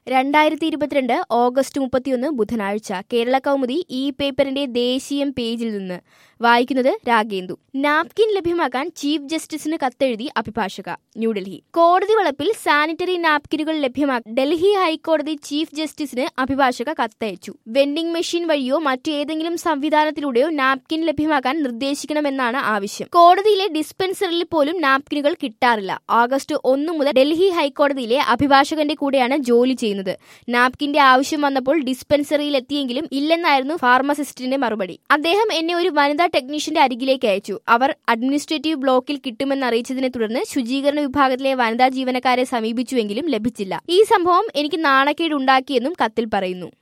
2022 August 31 ബുധനാഴ്ച കേരള കൗമുദി ഈ പേപ്പറിന്റെ ദേശീയം പേജിൽ നിന്ന് വായിക്കുന്നത് രാഗേന്ദു. നാപ്കിൻ ലഭ്യമാക്കാൻ ചീഫ് ജസ്റ്റിസിന് കത്തെഴുതി അഭിഭാഷക. ന്യൂഡൽഹി. കോടതി വളപ്പിൽ സാനിറ്ററി നാപ്കിനുകൾ ലഭ്യമാക്കാൻ ഡൽഹി ഹൈക്കോടതി ചീഫ് ജസ്റ്റിസിന് അഭിഭാഷക കത്തയച്ചു. വെൻഡിംഗ് മെഷീൻ വഴിയോ മറ്റേതെങ്കിലും സംവിധാനത്തിലൂടെയോ നാപ്കിൻ ലഭ്യമാക്കാൻ നിർദ്ദേശിക്കണമെന്നാണ് ആവശ്യം. കോടതിയിലെ ഡിസ്പെൻസറിൽ പോലും നാപ്കിനുകൾ കിട്ടാറില്ല. ഓഗസ്റ്റ് 1 മുതൽ ഡൽഹി ഹൈക്കോടതിയിലെ അഭിഭാഷകന്റെ കൂടെയാണ് ജോലി ചെയ്യുന്നത്. നാപ്കിന്റെ ആവശ്യം വന്നപ്പോൾ ഡിസ്പെൻസറിയിൽ എത്തിയെങ്കിലും ഇല്ലെന്നായിരുന്നു ഫാർമസിസ്റ്റിന്റെ മറുപടി. അദ്ദേഹം എന്നെ ഒരു വനിതാ ടെക്നീഷ്യന്റെ അരികിലേക്ക് അയച്ചു. അവർ അഡ്മിനിസ്ട്രേറ്റീവ് ബ്ലോക്കിൽ കിട്ടുമെന്ന് അറിയിച്ചതിനെ തുടർന്ന് ശുചീകരണ വിഭാഗത്തിലെ വനിതാ ജീവനക്കാരെ സമീപിച്ചുവെങ്കിലും ലഭിച്ചില്ല. ഈ സംഭവം എനിക്ക് നാണക്കേടുണ്ടാക്കിയെന്നും കത്തിൽ പറയുന്നു.